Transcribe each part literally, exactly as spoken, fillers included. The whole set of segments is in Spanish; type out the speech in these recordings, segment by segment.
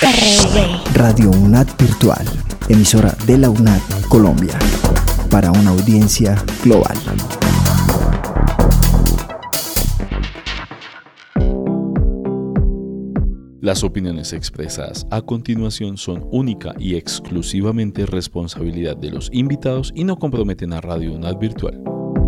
R V. Radio UNAD Virtual, emisora de la UNAD Colombia, para una audiencia global. Las opiniones expresadas a continuación son única y exclusivamente responsabilidad de los invitados y no comprometen a Radio UNAD Virtual.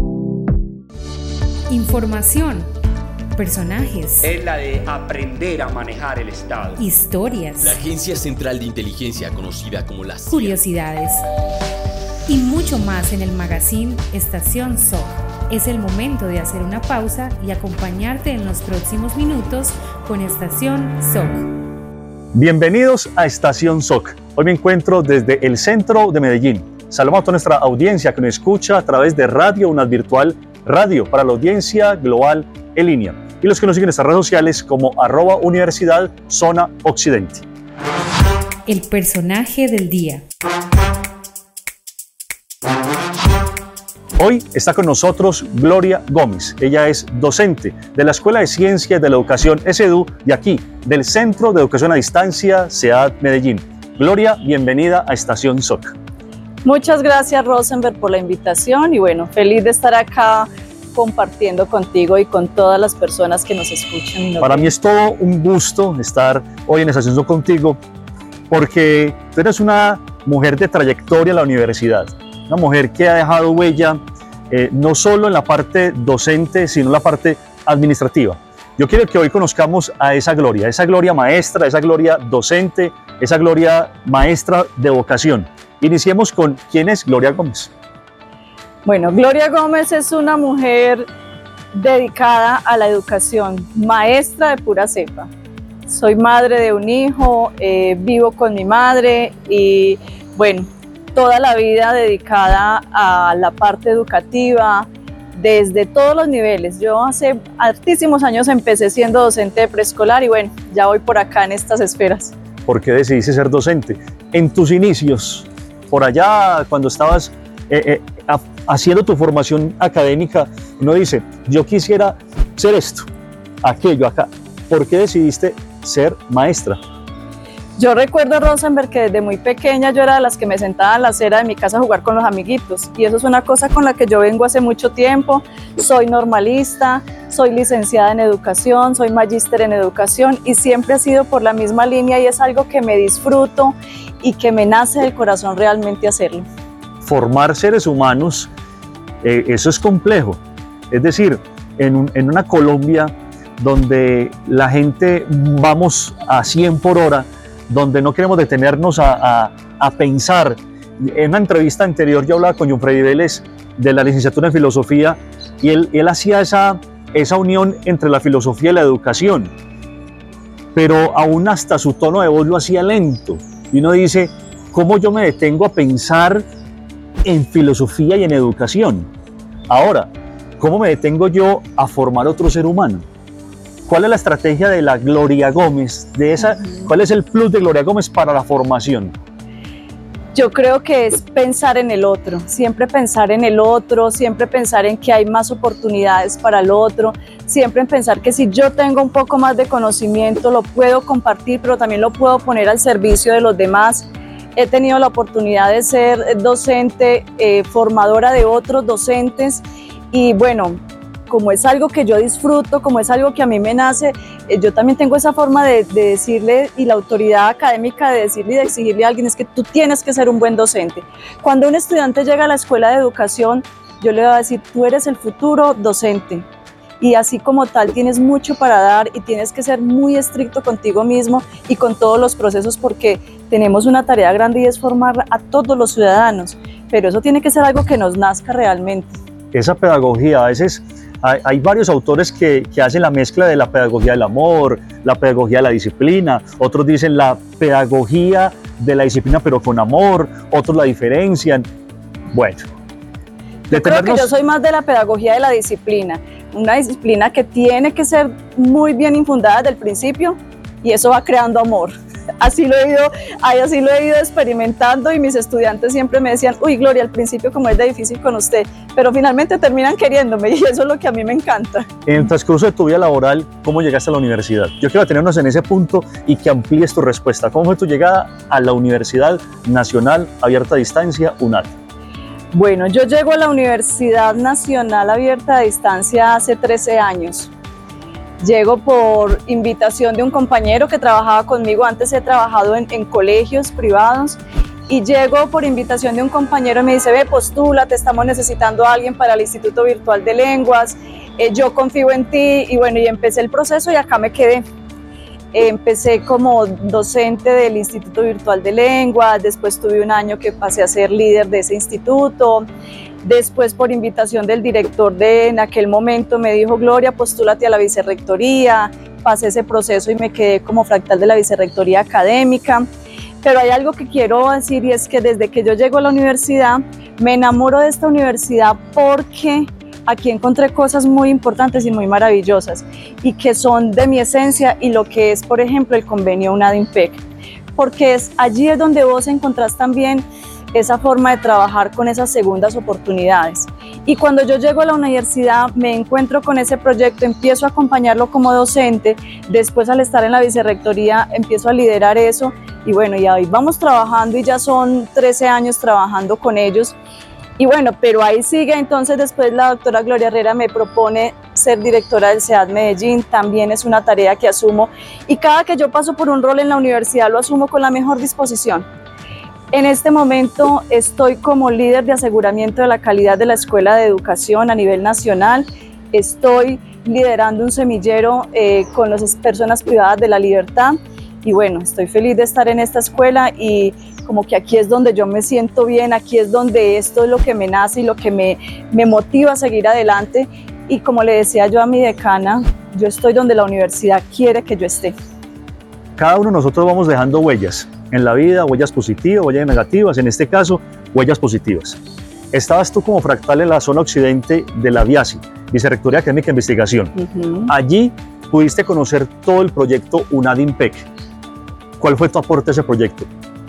Información, personajes, es la de aprender a manejar el Estado, historias, la Agencia Central de Inteligencia conocida como la C I A, curiosidades y mucho más en el magazine Estación S O C. Es el momento de hacer una pausa y acompañarte en los próximos minutos con Estación S O C. Bienvenidos a Estación S O C. Hoy me encuentro desde el centro de Medellín. Saludamos a toda nuestra audiencia que nos escucha a través de Radio UNAD Virtual, radio para la audiencia global en línea. Y los que nos siguen en nuestras redes sociales como arroba Universidad Zona Occidente. El personaje del día. Hoy está con nosotros Gloria Gómez. Ella es docente de la Escuela de Ciencias de la Educación S E D U y aquí del Centro de Educación a Distancia C E A D Medellín. Gloria, bienvenida a Estación S O C. Muchas gracias, Rosenberg, por la invitación y bueno, feliz de estar acá compartiendo contigo y con todas las personas que nos escuchan. Y nos Para ven. mí es todo un gusto estar hoy en Estación S O C contigo porque tú eres una mujer de trayectoria en la universidad, una mujer que ha dejado huella eh, no solo en la parte docente, sino en la parte administrativa. Yo quiero que hoy conozcamos a esa Gloria, esa Gloria maestra, esa Gloria docente, esa Gloria maestra de vocación. Iniciemos con ¿quién es Gloria Gómez? Bueno, Gloria Gómez es una mujer dedicada a la educación, maestra de pura cepa. Soy madre de un hijo, eh, vivo con mi madre y bueno, toda la vida dedicada a la parte educativa, desde todos los niveles. Yo hace hartísimos años empecé siendo docente de preescolar y bueno, ya voy por acá en estas esferas. ¿Por qué decidiste ser docente? En tus inicios, por allá cuando estabas eh, eh, a, haciendo tu formación académica, uno dice, yo quisiera ser esto, aquello, acá. ¿Por qué decidiste ser maestra? Yo recuerdo, Rosenberg, que desde muy pequeña yo era de las que me sentaba en la acera de mi casa a jugar con los amiguitos y eso es una cosa con la que yo vengo hace mucho tiempo. Soy normalista, soy licenciada en educación, soy magíster en educación y siempre ha sido por la misma línea y es algo que me disfruto y que me nace del corazón realmente hacerlo. Formar seres humanos, eh, eso es complejo. Es decir, en, un, en una Colombia donde la gente vamos a cien por hora, donde no queremos detenernos a, a, a pensar. En una entrevista anterior yo hablaba con John Freddy Vélez de la licenciatura en filosofía y él, él hacía esa, esa unión entre la filosofía y la educación, pero aún hasta su tono de voz lo hacía lento y uno dice, ¿cómo yo me detengo a pensar en filosofía y en educación? Ahora, ¿cómo me detengo yo a formar otro ser humano? ¿Cuál es la estrategia de la Gloria Gómez? De esa, ¿cuál es el plus de Gloria Gómez para la formación? Yo creo que es pensar en el otro, siempre pensar en el otro, siempre pensar en que hay más oportunidades para el otro, siempre en pensar que si yo tengo un poco más de conocimiento lo puedo compartir, pero también lo puedo poner al servicio de los demás. He tenido la oportunidad de ser docente, eh, formadora de otros docentes y bueno, como es algo que yo disfruto, como es algo que a mí me nace, eh, yo también tengo esa forma de, de decirle y la autoridad académica de decirle y de exigirle a alguien es que tú tienes que ser un buen docente. Cuando un estudiante llega a la escuela de educación, yo le voy a decir, tú eres el futuro docente y así como tal tienes mucho para dar y tienes que ser muy estricto contigo mismo y con todos los procesos porque tenemos una tarea grande y es formar a todos los ciudadanos, pero eso tiene que ser algo que nos nazca realmente. Esa pedagogía, a veces hay, hay varios autores que, que hacen la mezcla de la pedagogía del amor, la pedagogía de la disciplina, otros dicen la pedagogía de la disciplina pero con amor, otros la diferencian. Bueno, yo creo que yo soy más de la pedagogía de la disciplina, una disciplina que tiene que ser muy bien infundada desde el principio y eso va creando amor. así lo he ido, así lo he ido experimentando y mis estudiantes siempre me decían, uy Gloria, al principio como es de difícil con usted, pero finalmente terminan queriéndome y eso es lo que a mí me encanta. En el transcurso de tu vida laboral, ¿cómo llegaste a la universidad? Yo quiero detenernos en ese punto y que amplíes tu respuesta. ¿Cómo fue tu llegada a la Universidad Nacional Abierta a Distancia, UNAD? Bueno, yo llego a la Universidad Nacional Abierta a Distancia hace trece años. Llego por invitación de un compañero que trabajaba conmigo, antes he trabajado en, en colegios privados, y llego por invitación de un compañero y me dice, ve, postula, te estamos necesitando a alguien para el Instituto Virtual de Lenguas, eh, yo confío en ti, y bueno, y empecé el proceso y acá me quedé. Empecé como docente del Instituto Virtual de Lenguas, después tuve un año que pasé a ser líder de ese instituto, después por invitación del director de en aquel momento me dijo, Gloria, postúlate a la vicerrectoría, pasé ese proceso y me quedé como fractal de la vicerrectoría académica. Pero hay algo que quiero decir y es que desde que yo llego a la universidad me enamoro de esta universidad porque aquí encontré cosas muy importantes y muy maravillosas y que son de mi esencia y lo que es, por ejemplo, el convenio UNAD-IMPEC, porque es, allí es donde vos encontrás también esa forma de trabajar con esas segundas oportunidades. Y cuando yo llego a la universidad me encuentro con ese proyecto, empiezo a acompañarlo como docente, después al estar en la vicerrectoría empiezo a liderar eso y bueno, y ahí vamos trabajando y ya son trece años trabajando con ellos. Y bueno, pero ahí sigue, entonces después la doctora Gloria Herrera me propone ser directora del C E A D Medellín, también es una tarea que asumo y cada que yo paso por un rol en la universidad lo asumo con la mejor disposición. En este momento estoy como líder de aseguramiento de la calidad de la Escuela de Educación a nivel nacional, estoy liderando un semillero eh, con las personas privadas de la libertad y bueno, estoy feliz de estar en esta escuela y como que aquí es donde yo me siento bien, aquí es donde esto es lo que me nace y lo que me, me motiva a seguir adelante y como le decía yo a mi decana, yo estoy donde la universidad quiere que yo esté. Cada uno de nosotros vamos dejando huellas en la vida, huellas positivas, huellas negativas, en este caso, huellas positivas. Estabas tú como fractal en la zona occidente de la VIASI, Vicerrectoría Académica de Investigación. Uh-huh. Allí pudiste conocer todo el proyecto UNAD-IMPEC. ¿Cuál fue tu aporte a ese proyecto?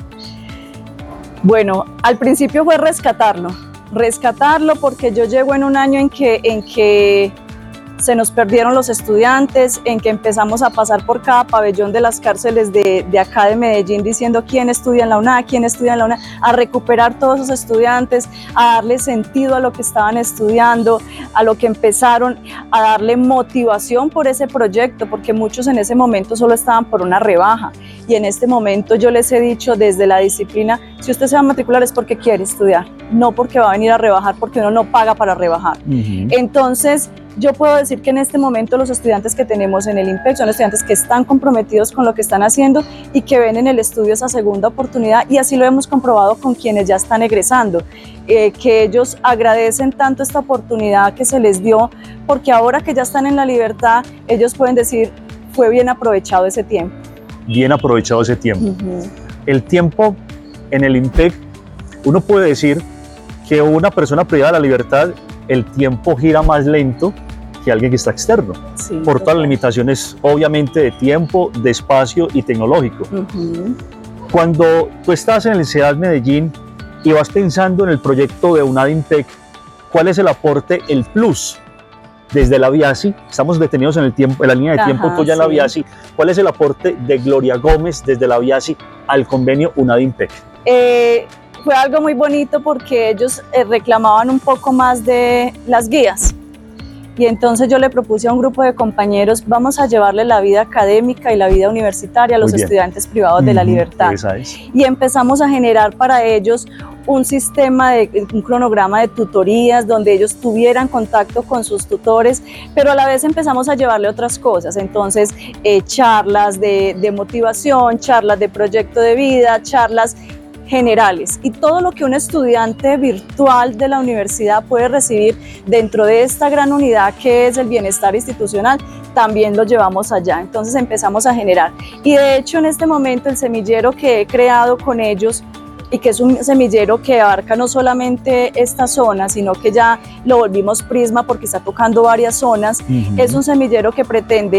Bueno, al principio fue rescatarlo, rescatarlo porque yo llego en un año en que, en que se nos perdieron los estudiantes, en que empezamos a pasar por cada pabellón de las cárceles de, de acá de Medellín diciendo quién estudia en la UNAD, quién estudia en la UNAD, a recuperar todos esos estudiantes, a darle sentido a lo que estaban estudiando, a lo que empezaron, a darle motivación por ese proyecto, porque muchos en ese momento solo estaban por una rebaja y en este momento yo les he dicho desde la disciplina, si usted se va a matricular es porque quiere estudiar, no porque va a venir a rebajar, porque uno no paga para rebajar. Uh-huh. Entonces, yo puedo decir que en este momento los estudiantes que tenemos en el IMPEC son estudiantes que están comprometidos con lo que están haciendo y que ven en el estudio esa segunda oportunidad y así lo hemos comprobado con quienes ya están egresando, eh, que ellos agradecen tanto esta oportunidad que se les dio porque ahora que ya están en la libertad, ellos pueden decir, fue bien aprovechado ese tiempo. Bien aprovechado ese tiempo. Uh-huh. El tiempo en el IMPEC, uno puede decir que una persona privada de la libertad, el tiempo gira más lento que alguien que está externo, sí, por todas las limitaciones obviamente de tiempo, de espacio y tecnológico. Uh-huh. Cuando tú estás en el C E A D Medellín y vas pensando en el proyecto de UNAD-IMPEC, ¿cuál es el aporte, el plus? Desde la VIASI, estamos detenidos en, el tiempo, en la línea de Ajá, tiempo tuya en la sí. VIASI, ¿cuál es el aporte de Gloria Gómez desde la VIASI al convenio UNAD-IMPEC? Eh, fue algo muy bonito porque ellos eh, reclamaban un poco más de las guías y entonces yo le propuse a un grupo de compañeros, vamos a llevarle la vida académica y la vida universitaria a los estudiantes privados de la libertad. Esa es. Y empezamos a generar para ellos un sistema, de, un cronograma de tutorías donde ellos tuvieran contacto con sus tutores, pero a la vez empezamos a llevarle otras cosas, entonces eh, charlas de, de motivación, charlas de proyecto de vida, charlas generales y todo lo que un estudiante virtual de la universidad puede recibir dentro de esta gran unidad que es el bienestar institucional, también lo llevamos allá, entonces empezamos a generar y de hecho en este momento el semillero que he creado con ellos y que es un semillero que abarca no solamente esta zona, sino que ya lo volvimos Prisma porque está tocando varias zonas, uh-huh. Es un semillero que pretende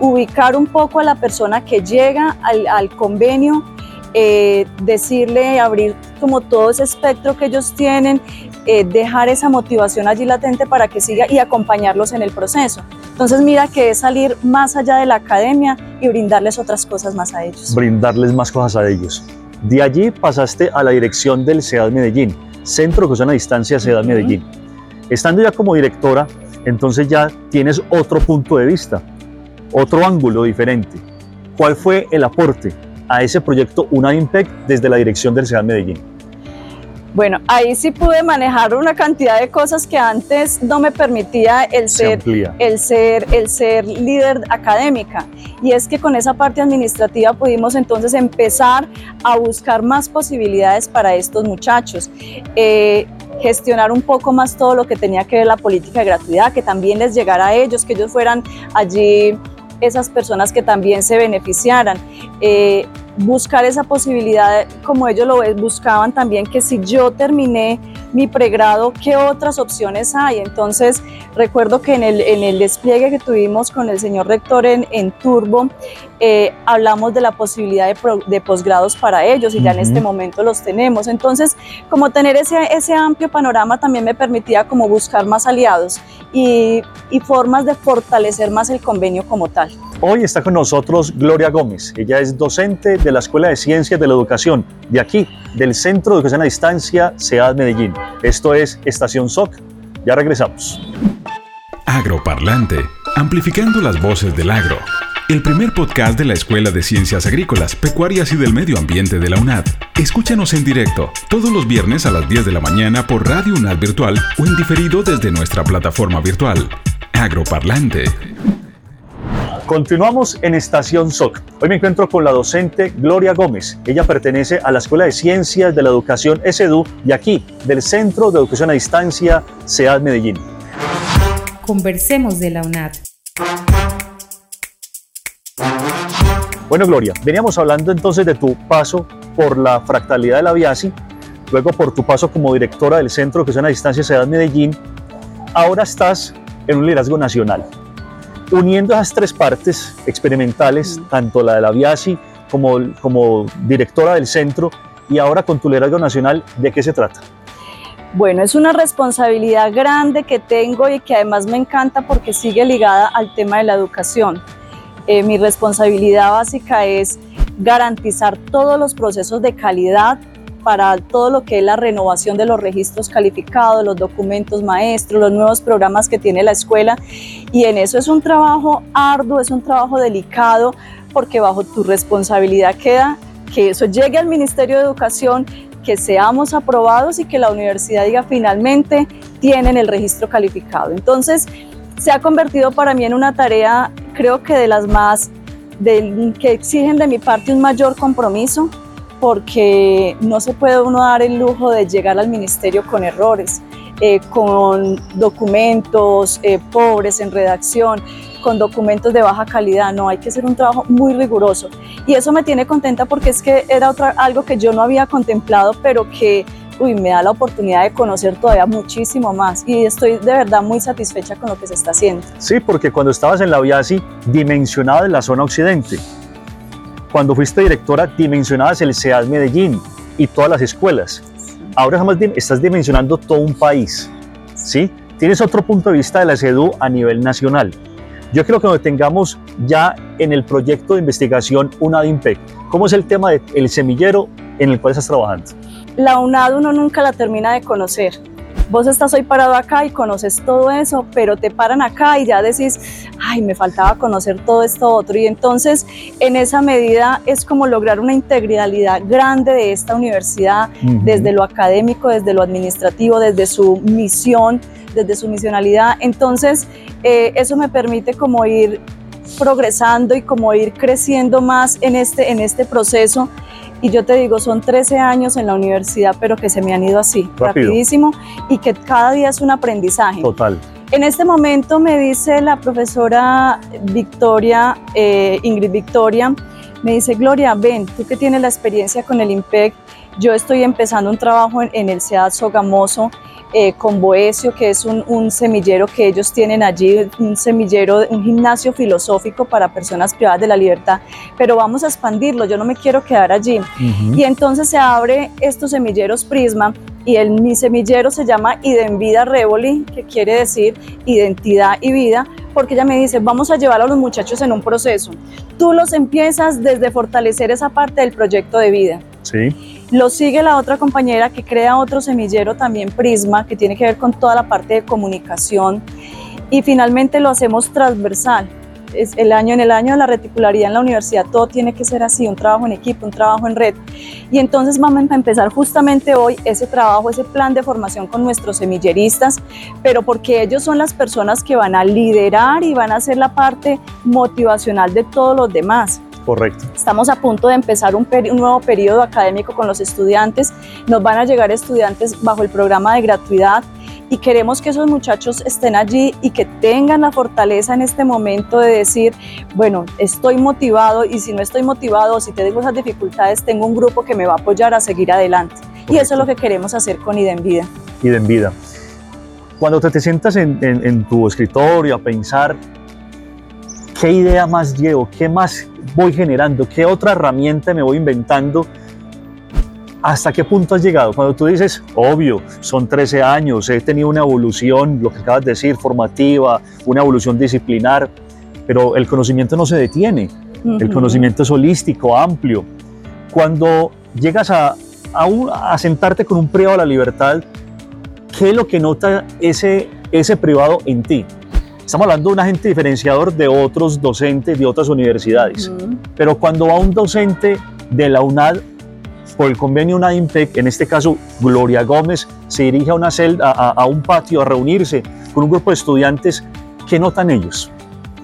ubicar un poco a la persona que llega al, al convenio, eh, decirle, abrir como todo ese espectro que ellos tienen, eh, dejar esa motivación allí latente para que siga y acompañarlos en el proceso. Entonces mira que es salir más allá de la academia y brindarles otras cosas más a ellos. Brindarles más cosas a ellos. De allí pasaste a la dirección del C E A D Medellín, Centro de Educación a Distancia C E A D uh-huh. Medellín. Estando ya como directora, entonces ya tienes otro punto de vista, otro ángulo diferente. ¿Cuál fue el aporte a ese proyecto UNADIMPEC desde la dirección del C E A D Medellín? Bueno, ahí sí pude manejar una cantidad de cosas que antes no me permitía el ser, el ser, el ser líder académica. Y es que con esa parte administrativa pudimos entonces empezar a buscar más posibilidades para estos muchachos. Eh, gestionar un poco más todo lo que tenía que ver la política de gratuidad, que también les llegara a ellos, que ellos fueran allí esas personas que también se beneficiaran. Eh, buscar esa posibilidad, como ellos lo buscaban también, que si yo terminé mi pregrado, ¿qué otras opciones hay? Entonces, recuerdo que en el, en el despliegue que tuvimos con el señor rector en, en Turbo, eh, hablamos de la posibilidad de, pro, de posgrados para ellos y uh-huh. ya en este momento los tenemos. Entonces, como tener ese, ese amplio panorama también me permitía como buscar más aliados y, y formas de fortalecer más el convenio como tal. Hoy está con nosotros Gloria Gómez. Ella es docente de la Escuela de Ciencias de la Educación, de aquí, del Centro de Educación a Distancia C E A D Medellín. Esto es Estación S O C. Ya regresamos. Agroparlante, amplificando las voces del agro. El primer podcast de la Escuela de Ciencias Agrícolas, Pecuarias y del Medio Ambiente de la UNAD. Escúchanos en directo, todos los viernes a las diez de la mañana por Radio UNAD Virtual o en diferido desde nuestra plataforma virtual. Agroparlante. Continuamos en Estación S O C. Hoy me encuentro con la docente Gloria Gómez. Ella pertenece a la Escuela de Ciencias de la Educación ESEDU y aquí, del Centro de Educación a Distancia C E A D Medellín. Conversemos de la UNAD. Bueno, Gloria, veníamos hablando entonces de tu paso por la fractalidad de la VIASI, luego por tu paso como directora del Centro de Educación a Distancia C E A D Medellín. Ahora estás en un liderazgo nacional. Uniendo esas tres partes experimentales, mm. tanto la de la VIASI como, como directora del centro y ahora con tu liderazgo nacional, ¿de qué se trata? Bueno, es una responsabilidad grande que tengo y que además me encanta porque sigue ligada al tema de la educación. Eh, mi responsabilidad básica es garantizar todos los procesos de calidad para todo lo que es la renovación de los registros calificados, los documentos maestros, los nuevos programas que tiene la escuela, y en eso es un trabajo arduo, es un trabajo delicado, porque bajo tu responsabilidad queda que eso llegue al Ministerio de Educación, que seamos aprobados y que la universidad diga finalmente tienen el registro calificado. Entonces se ha convertido para mí en una tarea, creo que de las más, de, que exigen de mi parte un mayor compromiso, porque no se puede uno dar el lujo de llegar al ministerio con errores, eh, con documentos eh, pobres en redacción, con documentos de baja calidad. No, hay que hacer un trabajo muy riguroso. Y eso me tiene contenta porque es que era otra, algo que yo no había contemplado, pero que uy, me da la oportunidad de conocer todavía muchísimo más. Y estoy de verdad muy satisfecha con lo que se está haciendo. Sí, porque cuando estabas en la VIASI, dimensionada en la zona occidente. Cuando fuiste directora, dimensionabas el C E A D Medellín y todas las escuelas. Ahora jamás estás dimensionando todo un país, ¿sí? Tienes otro punto de vista de la ESEDU a nivel nacional. Yo creo que lo tengamos ya en el proyecto de investigación UNADIMPEC. ¿Cómo es el tema del semillero en el cual estás trabajando? La UNAD uno nunca la termina de conocer. Vos estás hoy parado acá y conoces todo eso, pero te paran acá y ya decís, ay, me faltaba conocer todo esto otro. Y entonces, en esa medida, es como lograr una integralidad grande de esta universidad, uh-huh. desde lo académico, desde lo administrativo, desde su misión, desde su misionalidad. Entonces, eh, eso me permite como ir progresando y como ir creciendo más en este, en este proceso. Y yo te digo, son trece años en la universidad, pero que se me han ido así, rápido, rapidísimo, y que cada día es un aprendizaje. Total. En este momento me dice la profesora Victoria, eh, Ingrid Victoria, me dice, Gloria, ven, tú que tienes la experiencia con el IMPEC, yo estoy empezando un trabajo en, en el C E A D Sogamoso, eh, con Boesio, que es un, un semillero que ellos tienen allí, un semillero, un gimnasio filosófico para personas privadas de la libertad, pero vamos a expandirlo, yo no me quiero quedar allí. Uh-huh. Y entonces se abre estos semilleros Prisma, y el, mi semillero se llama Idenvida Revoli, que quiere decir identidad y vida, porque ella me dice, vamos a llevar a los muchachos en un proceso. Tú los empiezas desde fortalecer esa parte del proyecto de vida. Sí. Lo sigue la otra compañera que crea otro semillero también Prisma, que tiene que ver con toda la parte de comunicación, y finalmente lo hacemos transversal. Es el año, en el año de la reticularidad en la universidad todo tiene que ser así, un trabajo en equipo, un trabajo en red, y entonces vamos a empezar justamente hoy ese trabajo, ese plan de formación con nuestros semilleristas, pero porque ellos son las personas que van a liderar y van a ser la parte motivacional de todos los demás. Correcto. Estamos a punto de empezar un, peri- un nuevo periodo académico con los estudiantes, nos van a llegar estudiantes bajo el programa de gratuidad, y queremos que esos muchachos estén allí y que tengan la fortaleza en este momento de decir, bueno, estoy motivado, y si no estoy motivado o si tengo esas dificultades, tengo un grupo que me va a apoyar a seguir adelante. Correcto. Y eso es lo que queremos hacer con Idenvida. Idenvida. Cuando te, te sientas en, en, en tu escritorio a pensar, ¿qué idea más llevo? ¿Qué más voy generando? ¿Qué otra herramienta me voy inventando? ¿Hasta qué punto has llegado? Cuando tú dices, obvio, son trece años, he tenido una evolución, lo que acabas de decir, formativa, una evolución disciplinar, pero el conocimiento no se detiene, uh-huh. El conocimiento es holístico, amplio. Cuando llegas a, a, un, a sentarte con un privado de la libertad, ¿qué es lo que nota ese, ese privado en ti? Estamos hablando de un agente diferenciador de otros docentes de otras universidades, uh-huh. Pero cuando va un docente de la UNAD, por el convenio UNAD IMPEC, en este caso Gloria Gómez, se dirige a, una celda, a, a un patio a reunirse con un grupo de estudiantes, ¿qué notan ellos?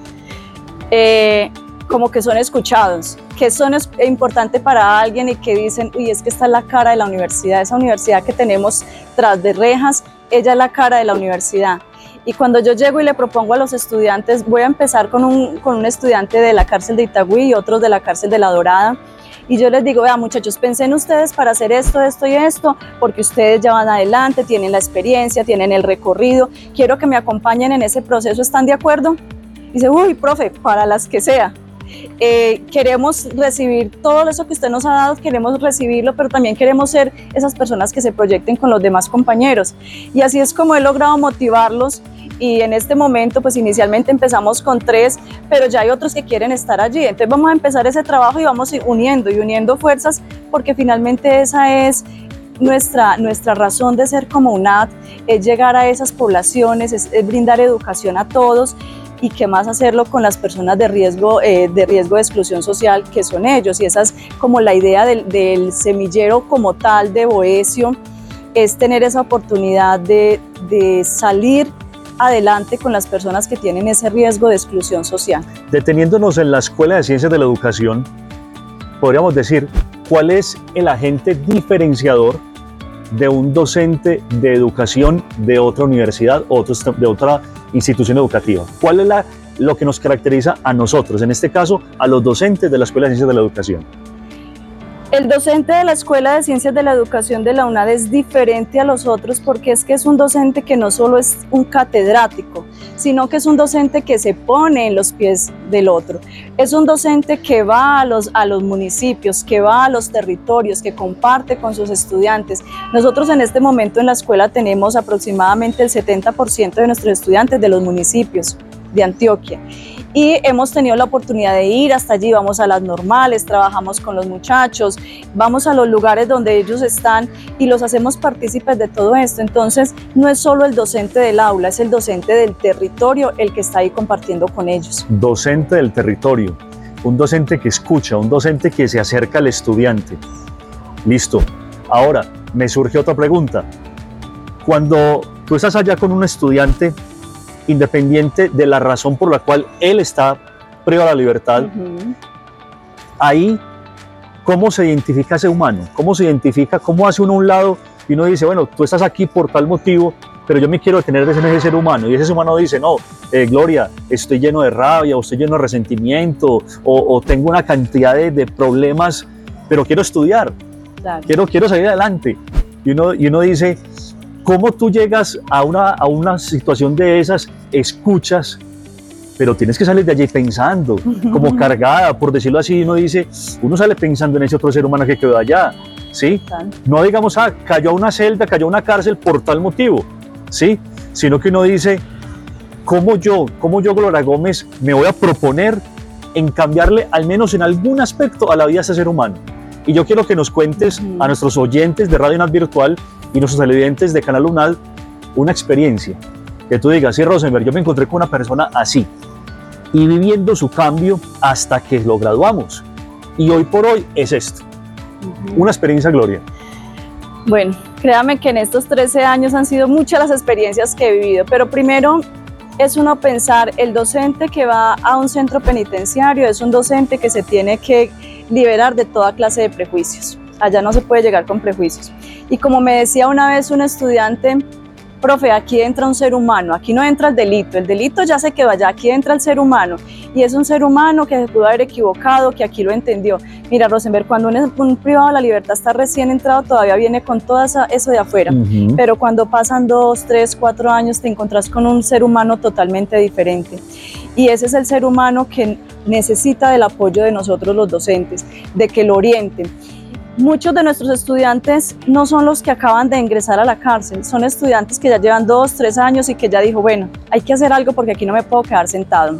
Eh, como que son escuchados, que son es importante para alguien y que dicen, uy, es que esta es la cara de la universidad, esa universidad que tenemos tras de rejas, ella es la cara de la universidad. Y cuando yo llego y le propongo a los estudiantes, voy a empezar con un, con un estudiante de la cárcel de Itagüí y otros de la cárcel de La Dorada, y yo les digo, vea muchachos, pensen ustedes para hacer esto, esto y esto, porque ustedes ya van adelante, tienen la experiencia, tienen el recorrido, quiero que me acompañen en ese proceso, ¿están de acuerdo? Y dice, uy, profe, para las que sea. Eh, queremos recibir todo eso que usted nos ha dado, queremos recibirlo, pero también queremos ser esas personas que se proyecten con los demás compañeros. Y así es como he logrado motivarlos. Y en este momento, pues inicialmente empezamos con tres, pero ya hay otros que quieren estar allí. Entonces vamos a empezar ese trabajo y vamos uniendo y uniendo fuerzas, porque finalmente esa es nuestra, nuestra razón de ser como UNAD, es llegar a esas poblaciones, es, es brindar educación a todos, y qué más hacerlo con las personas de riesgo, eh, de riesgo de exclusión social, que son ellos. Y esa es como la idea del, del semillero como tal de Boesio, es tener esa oportunidad de, de salir adelante con las personas que tienen ese riesgo de exclusión social. Deteniéndonos en la Escuela de Ciencias de la Educación, podríamos decir, ¿cuál es el agente diferenciador de un docente de educación de otra universidad o de otra institución educativa? ¿Cuál es la, lo que nos caracteriza a nosotros, en este caso a los docentes de la Escuela de Ciencias de la Educación? El docente de la Escuela de Ciencias de la Educación de la UNAD es diferente a los otros, porque es que es un docente que no solo es un catedrático, sino que es un docente que se pone en los pies del otro. Es un docente que va a los, a los municipios, que va a los territorios, que comparte con sus estudiantes. Nosotros en este momento en la escuela tenemos aproximadamente el setenta por ciento de nuestros estudiantes de los municipios de Antioquia. Y hemos tenido la oportunidad de ir hasta allí, vamos a las normales, trabajamos con los muchachos, vamos a los lugares donde ellos están y los hacemos partícipes de todo esto. Entonces no es solo el docente del aula, es el docente del territorio el que está ahí compartiendo con ellos. Docente del territorio, un docente que escucha, un docente que se acerca al estudiante. Listo. Ahora, me surge otra pregunta. Cuando tú estás allá con un estudiante, independiente de la razón por la cual él está privado de la libertad, uh-huh. Ahí, ¿cómo se identifica ese humano? ¿Cómo se identifica? ¿Cómo hace uno a un lado y uno dice, bueno, tú estás aquí por tal motivo, pero yo me quiero detener de ese ser humano? Y ese ser humano dice, no, eh, Gloria, estoy lleno de rabia, o estoy lleno de resentimiento, o, o tengo una cantidad de, de problemas, pero quiero estudiar, claro. quiero, quiero salir adelante. Y uno, y uno dice, ¿Cómo tú llegas a una, a una situación de esas, escuchas, pero tienes que salir de allí pensando, como cargada, por decirlo así, uno dice, uno sale pensando en ese otro ser humano que quedó allá, ¿sí? No digamos, ah, cayó a una celda, cayó a una cárcel por tal motivo, ¿sí? Sino que uno dice, ¿cómo yo, cómo yo, Gloria Gómez, me voy a proponer en cambiarle, al menos en algún aspecto, a la vida de ese ser humano? Y yo quiero que nos cuentes uh-huh. a nuestros oyentes de Radio UNAD Virtual y nuestros televidentes de Canal UNAD una experiencia, que tú digas, sí, Rosenberg, yo me encontré con una persona así, y viviendo su cambio hasta que lo graduamos, y hoy por hoy es esto, uh-huh. una experiencia, Gloria. Bueno, créame que en estos trece años han sido muchas las experiencias que he vivido, pero primero es uno pensar, el docente que va a un centro penitenciario es un docente que se tiene que liberar de toda clase de prejuicios. Allá no se puede llegar con prejuicios. Y como me decía una vez un estudiante, profe, aquí entra un ser humano, aquí no entra el delito, el delito ya se quedó allá, aquí entra el ser humano, y es un ser humano que se pudo haber equivocado, que aquí lo entendió. Mira, Rosenberg, cuando un, un privado de la libertad está recién entrado, todavía viene con todo esa, eso de afuera, uh-huh. pero cuando pasan dos, tres, cuatro años, te encontrás con un ser humano totalmente diferente. Y ese es el ser humano que necesita del apoyo de nosotros los docentes, de que lo orienten. Muchos de nuestros estudiantes no son los que acaban de ingresar a la cárcel, son estudiantes que ya llevan dos, tres años y que ya dijo, bueno, hay que hacer algo porque aquí no me puedo quedar sentado.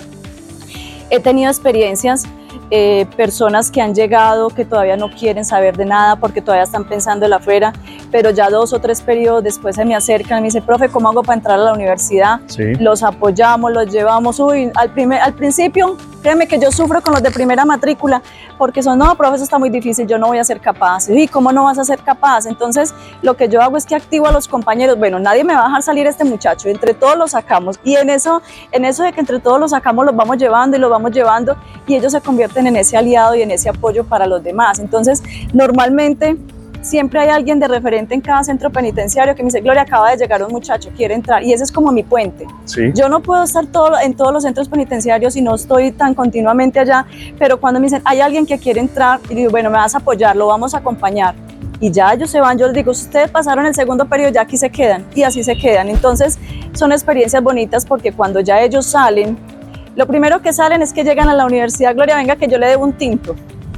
He tenido experiencias, eh, personas que han llegado que todavía no quieren saber de nada porque todavía están pensando en la afuera, pero ya dos o tres periodos después se me acercan y me dicen, profe, ¿cómo hago para entrar a la universidad? Sí. Los apoyamos, los llevamos. Uy, al, primer, al principio, créeme que yo sufro con los de primera matrícula porque son, no, profe, eso está muy difícil, yo no voy a ser capaz. ¿Y cómo no vas a ser capaz? Entonces, lo que yo hago es que activo a los compañeros. Bueno, nadie me va a dejar salir este muchacho, entre todos lo sacamos. Y en eso, en eso de que entre todos los sacamos, los vamos llevando y los vamos llevando y ellos se convierten en ese aliado y en ese apoyo para los demás. Entonces, normalmente, siempre hay alguien de referente en cada centro penitenciario que me dice, Gloria, acaba de llegar un muchacho, quiere entrar, y ese es como mi puente. Sí. Yo no puedo estar todo, en todos los centros penitenciarios y no estoy tan continuamente allá, pero cuando me dicen, hay alguien que quiere entrar, y digo, bueno, me vas a apoyar, lo vamos a acompañar, y ya ellos se van, yo les digo, si ustedes pasaron el segundo periodo, ya aquí se quedan, y así se quedan. Entonces, son experiencias bonitas porque cuando ya ellos salen, lo primero que salen es que llegan a la universidad, Gloria, venga que yo le debo un tinto.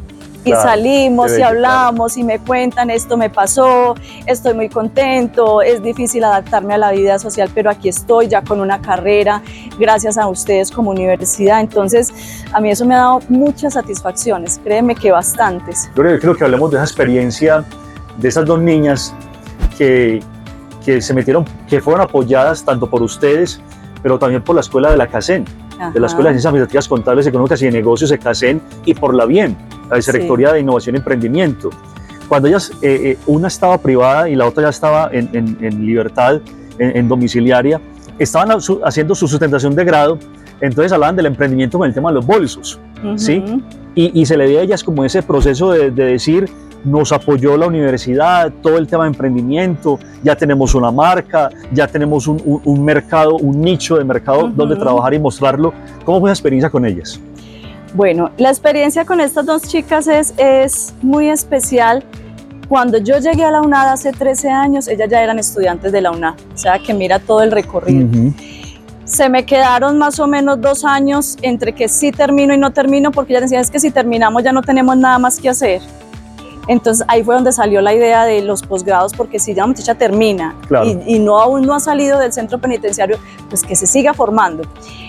Y claro, salimos y hablamos claro. y me cuentan, esto me pasó, estoy muy contento, es difícil adaptarme a la vida social, pero aquí estoy ya con una carrera, gracias a ustedes como universidad. Entonces, a mí eso me ha dado muchas satisfacciones, créeme que bastantes. Yo creo que hablemos de esa experiencia de esas dos niñas que, que se metieron, que fueron apoyadas tanto por ustedes, pero también por la escuela de la CACEN, Ajá. de la Escuela de Ciencias Administrativas Contables, Económicas y de Negocios de CACEN, y por la BIEM, la Vicerrectoría sí. de Innovación y Emprendimiento. Cuando ellas, eh, eh, una estaba privada y la otra ya estaba en, en, en libertad, en, en domiciliaria, estaban su, haciendo su sustentación de grado, entonces hablaban del emprendimiento con el tema de los bolsos, uh-huh. ¿sí? Y, y se le veía a ellas como ese proceso de, de decir, nos apoyó la universidad, todo el tema de emprendimiento, ya tenemos una marca, ya tenemos un, un, un mercado, un nicho de mercado uh-huh. donde trabajar y mostrarlo. ¿Cómo fue esa experiencia con ellas? Bueno, la experiencia con estas dos chicas es, es muy especial. Cuando yo llegué a la UNAD hace trece años, ellas ya eran estudiantes de la UNAD, o sea que mira todo el recorrido. Uh-huh. Se me quedaron más o menos dos años entre que sí termino y no termino, porque ellas decían, es que si terminamos ya no tenemos nada más que hacer. Entonces ahí fue donde salió la idea de los posgrados, porque si ya la muchacha termina claro. y, y no, aún no ha salido del centro penitenciario, pues que se siga formando.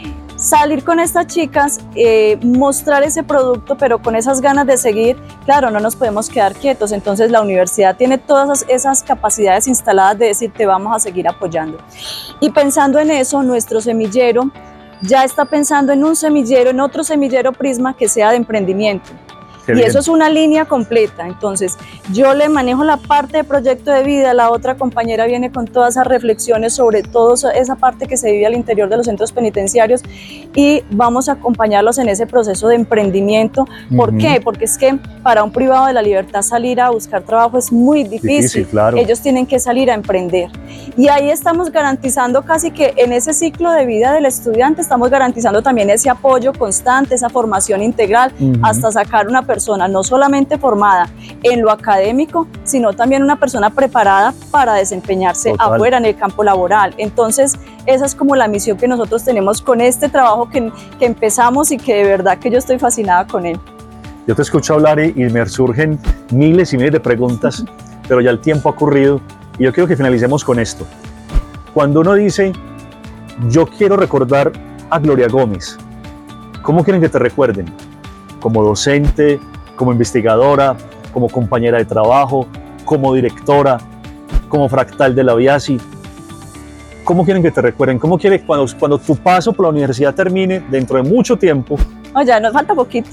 Salir con estas chicas, eh, mostrar ese producto, pero con esas ganas de seguir, claro, no nos podemos quedar quietos. Entonces la universidad tiene todas esas, esas capacidades instaladas de decir, te vamos a seguir apoyando. Y pensando en eso, nuestro semillero ya está pensando en un semillero, en otro semillero Prisma que sea de emprendimiento. Qué y bien. Eso es una línea completa. Entonces yo le manejo la parte de proyecto de vida, la otra compañera viene con todas esas reflexiones sobre todo esa parte que se vive al interior de los centros penitenciarios y vamos a acompañarlos en ese proceso de emprendimiento. ¿Por uh-huh. qué? Porque es que para un privado de la libertad salir a buscar trabajo es muy difícil, difícil claro. ellos tienen que salir a emprender y ahí estamos garantizando casi que en ese ciclo de vida del estudiante estamos garantizando también ese apoyo constante, esa formación integral uh-huh. hasta sacar una persona no solamente formada en lo académico, sino también una persona preparada para desempeñarse Total. afuera en el campo laboral. Entonces, esa es como la misión que nosotros tenemos con este trabajo que, que empezamos y que de verdad que yo estoy fascinada con él. Yo te escucho hablar y, y me surgen miles y miles de preguntas, pero ya el tiempo ha corrido y yo quiero que finalicemos con esto. Cuando uno dice, yo quiero recordar a Gloria Gómez, ¿cómo quieren que te recuerden? ¿Como docente, como investigadora, como compañera de trabajo, como directora, como fractal de la V I A S I? ¿Cómo quieren que te recuerden? ¿Cómo quieren cuando, cuando tu paso por la universidad termine dentro de mucho tiempo? Oh, ya nos falta poquito.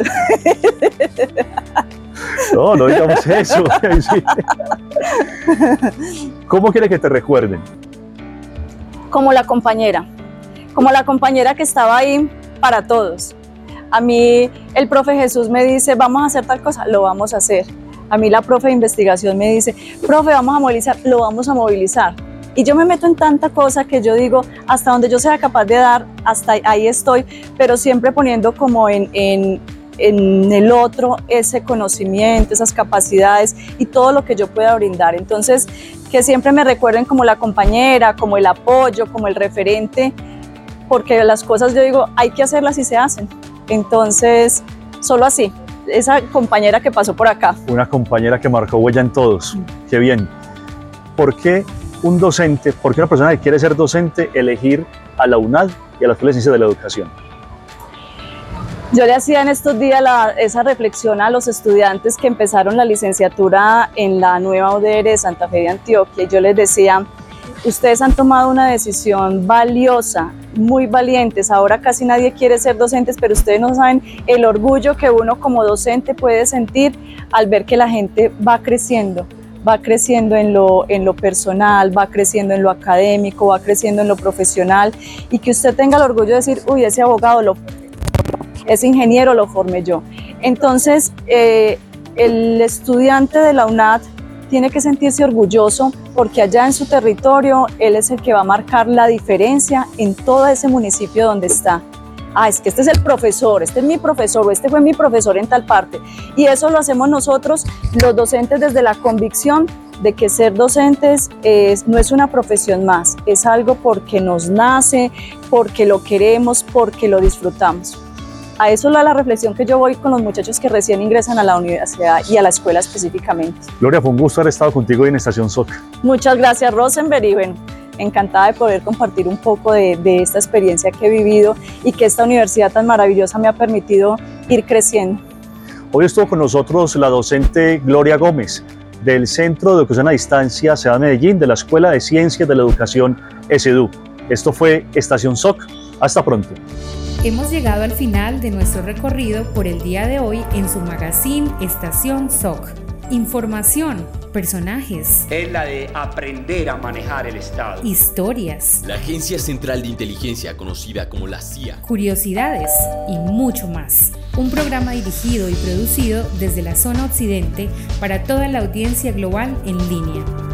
No, no digamos eso. Sí. ¿Cómo quieren que te recuerden? Como la compañera, como la compañera que estaba ahí para todos. A mí el profe Jesús me dice, vamos a hacer tal cosa, lo vamos a hacer. A mí la profe de investigación me dice, profe, vamos a movilizar, lo vamos a movilizar. Y yo me meto en tanta cosa que yo digo, hasta donde yo sea capaz de dar, hasta ahí estoy, pero siempre poniendo como en, en, en el otro ese conocimiento, esas capacidades y todo lo que yo pueda brindar. Entonces, que siempre me recuerden como la compañera, como el apoyo, como el referente, porque las cosas yo digo, hay que hacerlas y se hacen. Entonces, solo así, esa compañera que pasó por acá. Una compañera que marcó huella en todos, mm. Qué bien. ¿Por qué un docente, por qué una persona que quiere ser docente elegir a la UNAD y a la Escuela de Ciencias de la Educación? Yo le hacía en estos días la, esa reflexión a los estudiantes que empezaron la licenciatura en la nueva U D R de Santa Fe de Antioquia y yo les decía, ustedes han tomado una decisión valiosa, muy valientes, ahora casi nadie quiere ser docentes, pero ustedes no saben el orgullo que uno como docente puede sentir al ver que la gente va creciendo, va creciendo en lo, en lo personal, va creciendo en lo académico, va creciendo en lo profesional y que usted tenga el orgullo de decir, uy, ese abogado, lo, ese ingeniero lo formé yo. Entonces, eh, el estudiante de la UNAD tiene que sentirse orgulloso porque allá en su territorio él es el que va a marcar la diferencia en todo ese municipio donde está. Ah, es que este es el profesor, este es mi profesor o este fue mi profesor en tal parte. Y eso lo hacemos nosotros, los docentes, desde la convicción de que ser docentes es, no es una profesión más, es algo porque nos nace, porque lo queremos, porque lo disfrutamos. A eso es la reflexión que yo voy con los muchachos que recién ingresan a la universidad y a la escuela específicamente. Gloria, fue un gusto haber estado contigo hoy en Estación S O C. Muchas gracias, Rosenberg, y bueno, encantada de poder compartir un poco de, de esta experiencia que he vivido y que esta universidad tan maravillosa me ha permitido ir creciendo. Hoy estuvo con nosotros la docente Gloria Gómez del Centro de Educación a Distancia Ciudad de Medellín de la Escuela de Ciencias de la Educación S E D U. Esto fue Estación S O C. Hasta pronto. Hemos llegado al final de nuestro recorrido por el día de hoy en su magazine Estación S O C. Información, personajes. Es la de aprender a manejar el Estado. Historias. La Agencia Central de Inteligencia, conocida como la C I A. Curiosidades y mucho más. Un programa dirigido y producido desde la zona occidente para toda la audiencia global en línea.